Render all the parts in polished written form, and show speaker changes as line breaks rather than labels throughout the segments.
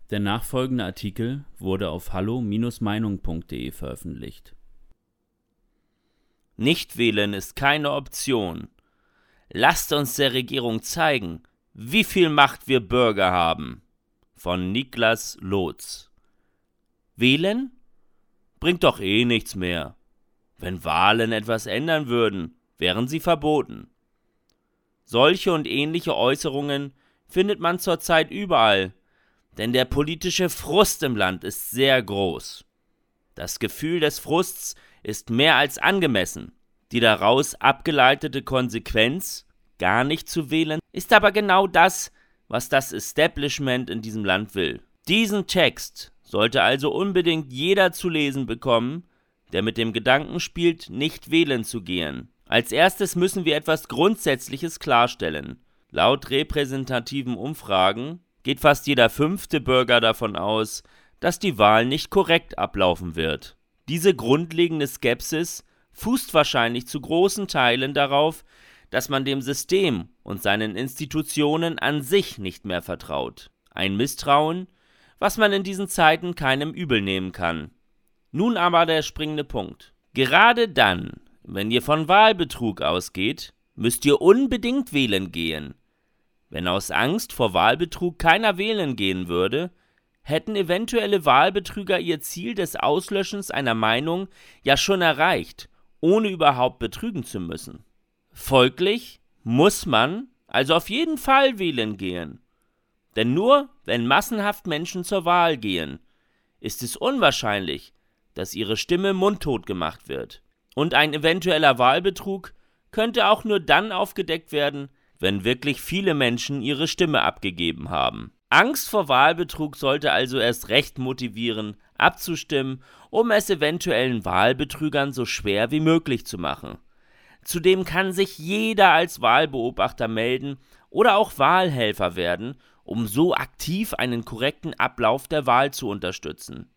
Der nachfolgende Artikel wurde auf hallo-meinung.de veröffentlicht.
Nicht wählen ist keine Option. Lasst uns der Regierung zeigen, wie viel Macht wir Bürger haben. Von Niklas Lotz. Wählen? Bringt doch eh nichts mehr. Wenn Wahlen etwas ändern würden, wären sie verboten. Solche und ähnliche Äußerungen findet man zurzeit überall, denn der politische Frust im Land ist sehr groß. Das Gefühl des Frusts ist mehr als angemessen. Die daraus abgeleitete Konsequenz, gar nicht zu wählen, ist aber genau das, was das Establishment in diesem Land will. Diesen Text sollte also unbedingt jeder zu lesen bekommen, der mit dem Gedanken spielt, nicht wählen zu gehen. Als erstes müssen wir etwas Grundsätzliches klarstellen. Laut repräsentativen Umfragen geht fast jeder 5. Bürger davon aus, dass die Wahl nicht korrekt ablaufen wird. Diese grundlegende Skepsis fußt wahrscheinlich zu großen Teilen darauf, dass man dem System und seinen Institutionen an sich nicht mehr vertraut. Ein Misstrauen, was man in diesen Zeiten keinem übel nehmen kann. Nun aber der springende Punkt. Gerade dann, wenn ihr von Wahlbetrug ausgeht, müsst ihr unbedingt wählen gehen. Wenn aus Angst vor Wahlbetrug keiner wählen gehen würde, hätten eventuelle Wahlbetrüger ihr Ziel des Auslöschens einer Meinung ja schon erreicht, ohne überhaupt betrügen zu müssen. Folglich muss man also auf jeden Fall wählen gehen. Denn nur wenn massenhaft Menschen zur Wahl gehen, ist es unwahrscheinlich, dass ihre Stimme mundtot gemacht wird. Und ein eventueller Wahlbetrug könnte auch nur dann aufgedeckt werden, wenn wirklich viele Menschen ihre Stimme abgegeben haben. Angst vor Wahlbetrug sollte also erst recht motivieren, abzustimmen, um es eventuellen Wahlbetrügern so schwer wie möglich zu machen. Zudem kann sich jeder als Wahlbeobachter melden oder auch Wahlhelfer werden, um so aktiv einen korrekten Ablauf der Wahl zu unterstützen.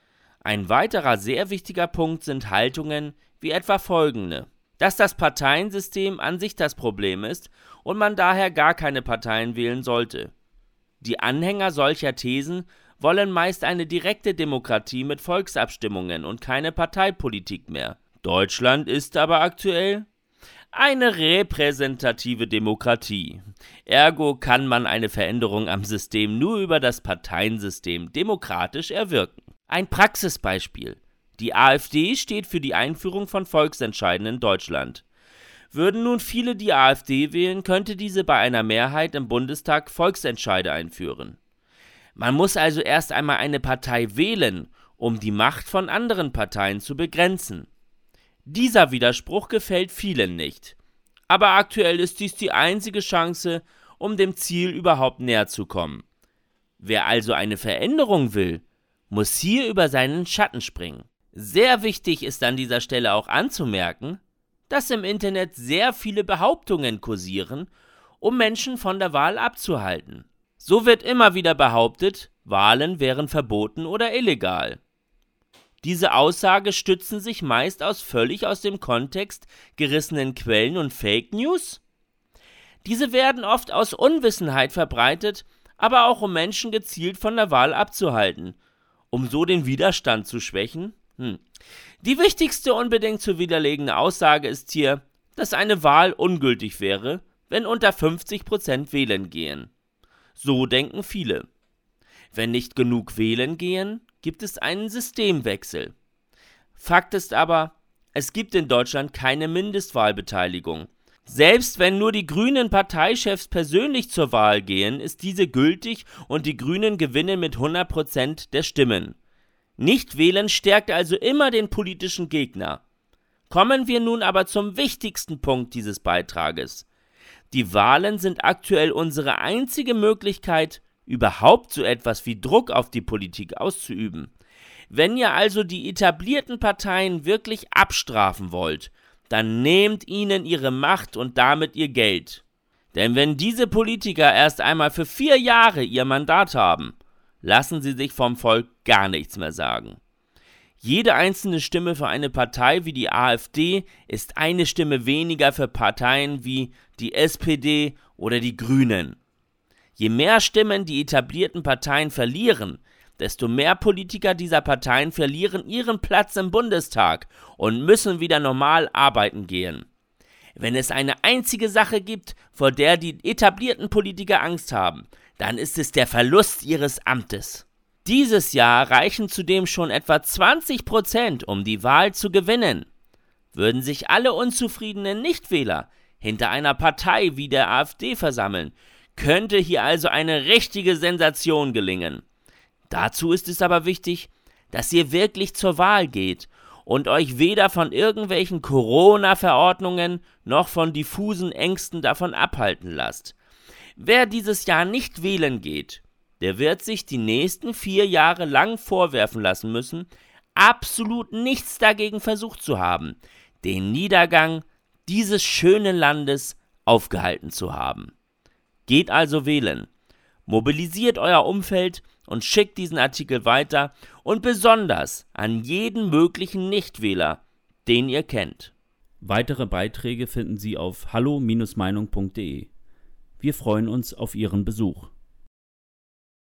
Ein weiterer sehr wichtiger Punkt sind Haltungen wie etwa folgende: Dass das Parteiensystem an sich das Problem ist und man daher gar keine Parteien wählen sollte. Die Anhänger solcher Thesen wollen meist eine direkte Demokratie mit Volksabstimmungen und keine Parteipolitik mehr. Deutschland ist aber aktuell eine repräsentative Demokratie. Ergo kann man eine Veränderung am System nur über das Parteiensystem demokratisch erwirken. Ein Praxisbeispiel: Die AfD steht für die Einführung von Volksentscheiden in Deutschland. Würden nun viele die AfD wählen, könnte diese bei einer Mehrheit im Bundestag Volksentscheide einführen. Man muss also erst einmal eine Partei wählen, um die Macht von anderen Parteien zu begrenzen. Dieser Widerspruch gefällt vielen nicht. Aber aktuell ist dies die einzige Chance, um dem Ziel überhaupt näher zu kommen. Wer also eine Veränderung will, muss hier über seinen Schatten springen. Sehr wichtig ist an dieser Stelle auch anzumerken, dass im Internet sehr viele Behauptungen kursieren, um Menschen von der Wahl abzuhalten. So wird immer wieder behauptet, Wahlen wären verboten oder illegal. Diese Aussage stützen sich meist völlig aus dem Kontext gerissenen Quellen und Fake News. Diese werden oft aus Unwissenheit verbreitet, aber auch um Menschen gezielt von der Wahl abzuhalten, um so den Widerstand zu schwächen. Die wichtigste unbedingt zu widerlegende Aussage ist hier, dass eine Wahl ungültig wäre, wenn unter 50% wählen gehen. So denken viele. Wenn nicht genug wählen gehen, gibt es einen Systemwechsel. Fakt ist aber, es gibt in Deutschland keine Mindestwahlbeteiligung. Selbst wenn nur die grünen Parteichefs persönlich zur Wahl gehen, ist diese gültig und die Grünen gewinnen mit 100% der Stimmen. Nicht wählen stärkt also immer den politischen Gegner. Kommen wir nun aber zum wichtigsten Punkt dieses Beitrages. Die Wahlen sind aktuell unsere einzige Möglichkeit, überhaupt so etwas wie Druck auf die Politik auszuüben. Wenn ihr also die etablierten Parteien wirklich abstrafen wollt, dann nehmt ihnen ihre Macht und damit ihr Geld. Denn wenn diese Politiker erst einmal für 4 Jahre ihr Mandat haben, lassen sie sich vom Volk gar nichts mehr sagen. Jede einzelne Stimme für eine Partei wie die AfD ist eine Stimme weniger für Parteien wie die SPD oder die Grünen. Je mehr Stimmen die etablierten Parteien verlieren, desto mehr Politiker dieser Parteien verlieren ihren Platz im Bundestag und müssen wieder normal arbeiten gehen. Wenn es eine einzige Sache gibt, vor der die etablierten Politiker Angst haben, dann ist es der Verlust ihres Amtes. Dieses Jahr reichen zudem schon etwa 20%, um die Wahl zu gewinnen. Würden sich alle unzufriedenen Nichtwähler hinter einer Partei wie der AfD versammeln, könnte hier also eine richtige Sensation gelingen. Dazu ist es aber wichtig, dass ihr wirklich zur Wahl geht und euch weder von irgendwelchen Corona-Verordnungen noch von diffusen Ängsten davon abhalten lasst. Wer dieses Jahr nicht wählen geht, der wird sich die nächsten 4 Jahre lang vorwerfen lassen müssen, absolut nichts dagegen versucht zu haben, den Niedergang dieses schönen Landes aufgehalten zu haben. Geht also wählen, mobilisiert euer Umfeld und schickt diesen Artikel weiter und besonders an jeden möglichen Nichtwähler, den ihr kennt.
Weitere Beiträge finden Sie auf hallo-meinung.de. Wir freuen uns auf Ihren Besuch.